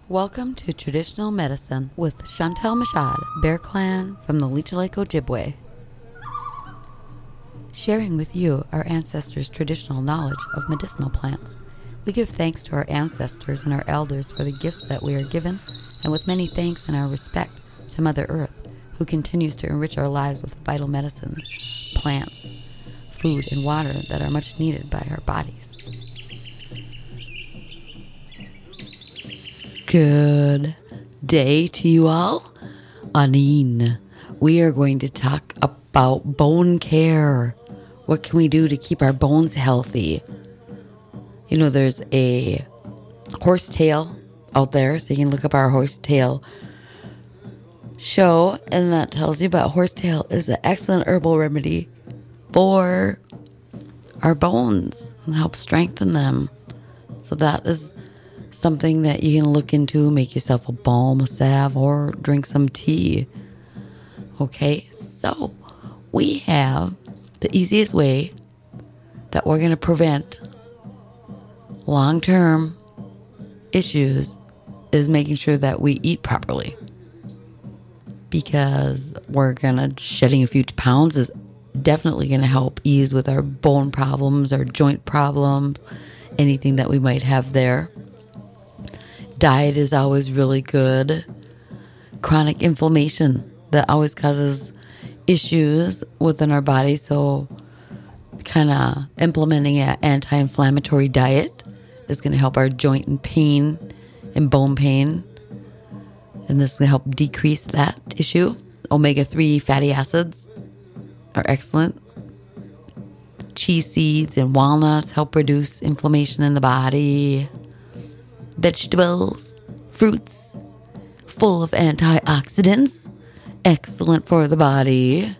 Welcome to Traditional Medicine with Chantel Mashad, Bear Clan from the Leech Lake Ojibwe. Sharing with you our ancestors' traditional knowledge of medicinal plants. We give thanks to our ancestors and our elders for the gifts that we are given, and with many thanks and our respect to Mother Earth, who continues to enrich our lives with vital medicines, plants, food, and water that are much needed by our bodies. Good day to you all. Anine, we are going to talk about bone care. What can we do to keep our bones healthy? You know, there's a horsetail out there, so you can look up our horsetail show, and that tells you about horsetail is an excellent herbal remedy for our bones and help strengthen them. So that is something that you can look into. Make yourself a balm, a salve, or drink some tea. Okay, so we have the easiest way that we're going to prevent long-term issues is making sure that we eat properly. Because shedding a few pounds is definitely going to help ease with our bone problems, our joint problems, anything that we might have there. Diet is always really good. Chronic inflammation that always causes issues within our body. So kind of implementing an anti-inflammatory diet is going to help our joint and pain and bone pain. And this is going to help decrease that issue. Omega-3 fatty acids are excellent. Chia seeds and walnuts help reduce inflammation in the body. Vegetables, fruits, full of antioxidants, excellent for the body.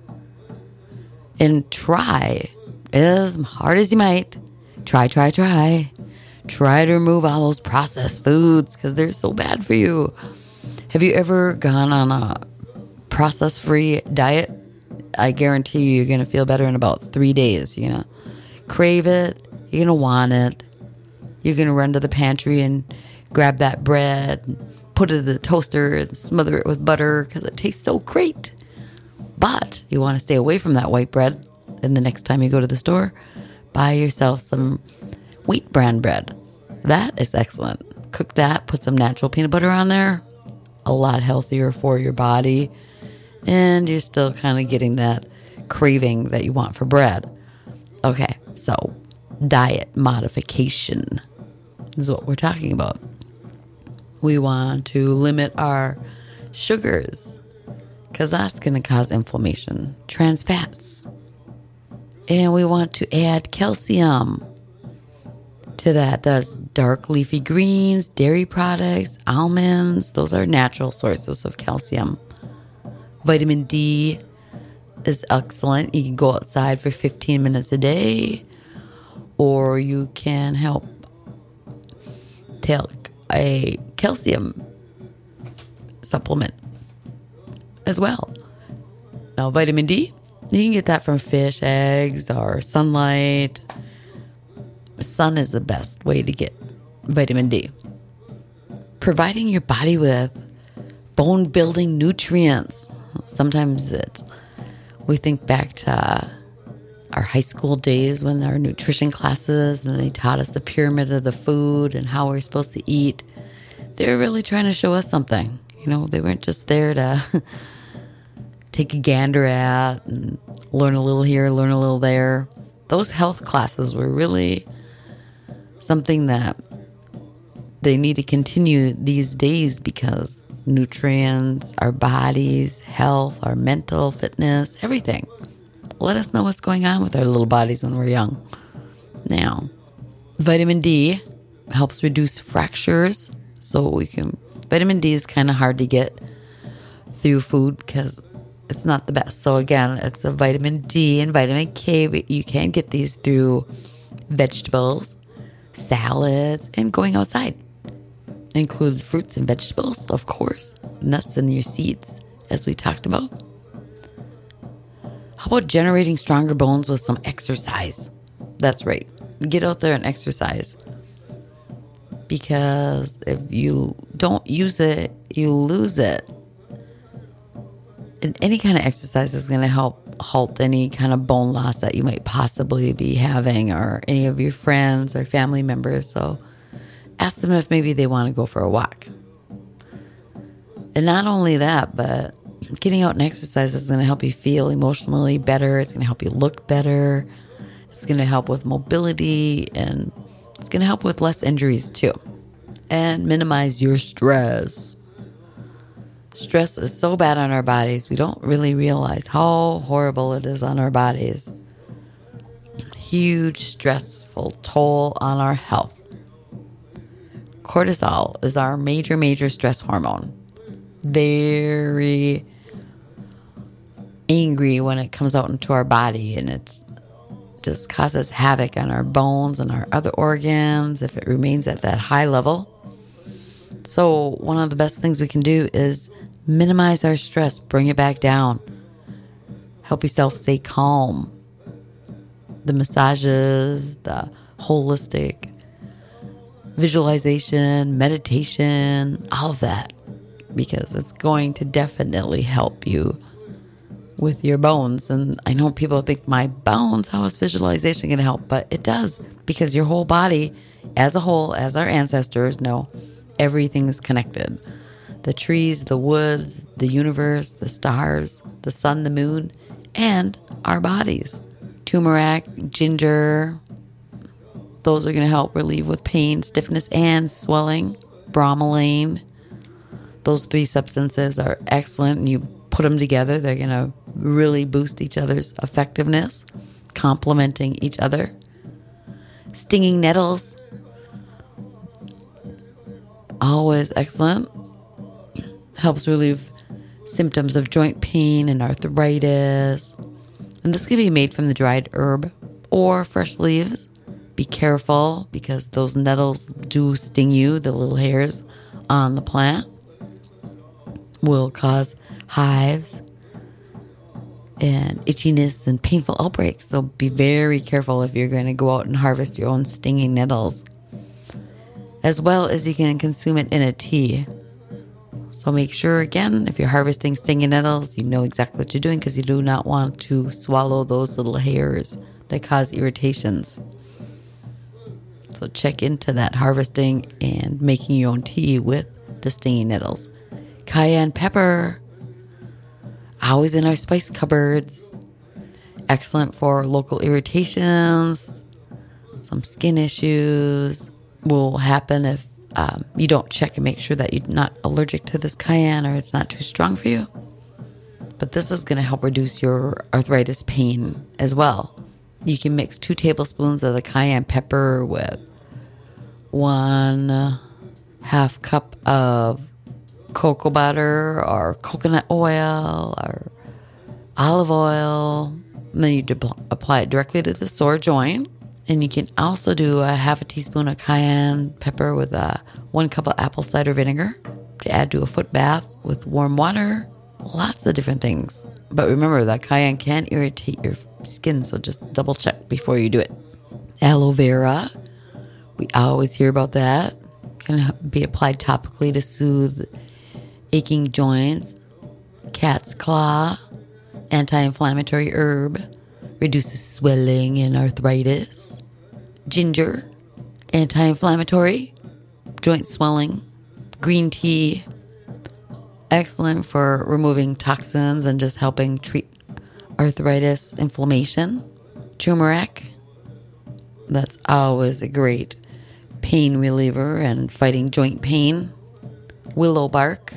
And try, as hard as you might, try to remove all those processed foods because they're so bad for you. Have you ever gone on a process-free diet? I guarantee you, you're going to feel better in about 3 days. You're going to crave it. You're going to want it. You're going to run to the pantry and grab that bread, and put it in the toaster and smother it with butter because it tastes so great. But you want to stay away from that white bread. And the next time you go to the store, buy yourself some wheat bran bread. That is excellent. Cook that, put some natural peanut butter on there. A lot healthier for your body. And you're still kind of getting that craving that you want for bread. Okay, so diet modification is what we're talking about. We want to limit our sugars because that's going to cause inflammation. Trans fats. And we want to add calcium to that. That's dark leafy greens, dairy products, almonds. Those are natural sources of calcium. Vitamin D is excellent. You can go outside for 15 minutes a day, or you can take a calcium supplement as well. Now, vitamin D, you can get that from fish, eggs, or sunlight. Sun is the best way to get vitamin D. Providing your body with bone-building nutrients. Sometimes we think back to our high school days when there were nutrition classes and they taught us the pyramid of the food and how we're supposed to eat. They were really trying to show us something. You know, they weren't just there to take a gander at and learn a little here, learn a little there. Those health classes were really something that they need to continue these days because nutrients, our bodies, health, our mental fitness, everything. Let us know what's going on with our little bodies when we're young. Now, vitamin D helps reduce fractures. So vitamin D is kind of hard to get through food because it's not the best. So again, it's a vitamin D and vitamin K, but you can get these through vegetables, salads, and going outside. Include fruits and vegetables, of course, nuts and your seeds, as we talked about. How about generating stronger bones with some exercise? That's right. Get out there and exercise. because if you don't use it, you lose it. And any kind of exercise is going to help halt any kind of bone loss that you might possibly be having, or any of your friends or family members. So ask them if maybe they want to go for a walk. And not only that, but getting out and exercise is going to help you feel emotionally better. It's going to help you look better. It's going to help with mobility, and it's going to help with less injuries too. And minimize your stress. Stress is so bad on our bodies. We don't really realize how horrible it is on our bodies. Huge stressful toll on our health. Cortisol is our major stress hormone. Very angry when it comes out into our body, and it just causes havoc on our bones and our other organs if it remains at that high level. So one of the best things we can do is minimize our stress, bring it back down, help yourself stay calm. The massages, the holistic visualization, meditation, all of that, because it's going to definitely help you with your bones. And I know people think, my bones, how is visualization going to help? But it does, because your whole body as a whole, as our ancestors know, everything is connected. The trees, the woods, the universe, the stars, the sun, the moon, and our bodies. Turmeric, ginger, those are going to help relieve with pain, stiffness, and swelling. Bromelain. Those 3 substances are excellent, and you put them together, they're going to really boost each other's effectiveness, complementing each other. Stinging nettles, always excellent. Helps relieve symptoms of joint pain and arthritis. And this can be made from the dried herb or fresh leaves. Be careful, because those nettles do sting you. The little hairs on the plant will cause hives and itchiness and painful outbreaks. So be very careful if you're going to go out and harvest your own stinging nettles. As well as you can consume it in a tea. So make sure, again, if you're harvesting stinging nettles, you know exactly what you're doing, because you do not want to swallow those little hairs that cause irritations. So check into that harvesting and making your own tea with the stinging nettles. Cayenne pepper, always in our spice cupboards. Excellent for local irritations. Some skin issues will happen if you don't check and make sure that you're not allergic to this cayenne, or it's not too strong for you. But this is going to help reduce your arthritis pain as well. You can mix 2 tablespoons of the cayenne pepper with 1/2 cup of cocoa butter or coconut oil or olive oil. And then you apply it directly to the sore joint. And you can also do 1/2 teaspoon of cayenne pepper with 1 cup of apple cider vinegar to add to a foot bath with warm water. Lots of different things. But remember that cayenne can irritate your skin, so just double check before you do it. Aloe vera. We always hear about that. Can be applied topically to soothe aching joints. Cat's claw. Anti-inflammatory herb. Reduces swelling and arthritis. Ginger, anti-inflammatory, joint swelling. Green tea, excellent for removing toxins and just helping treat arthritis, inflammation. Turmeric, that's always a great pain reliever and fighting joint pain. Willow bark.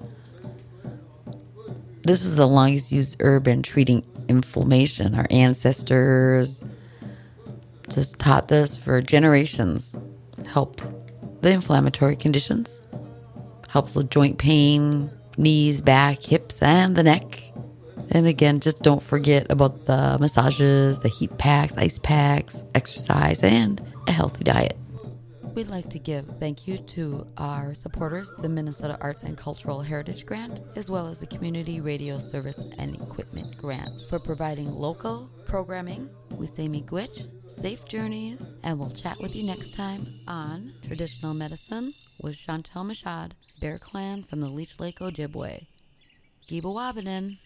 This is the longest used herb in treating inflammation. Our ancestors just taught this for generations. Helps the inflammatory conditions. Helps with joint pain, knees, back, hips, and the neck. And again, just don't forget about the massages, the heat packs, ice packs, exercise, and a healthy diet. We'd like to give thank you to our supporters, the Minnesota Arts and Cultural Heritage Grant, as well as the Community Radio Service and Equipment Grant, for providing local programming. We We say miigwech, safe journeys, and we'll chat with you next time on Traditional Medicine with Chantel Mashad, Bear Clan from the Leech Lake Ojibwe. Giba Wabinin.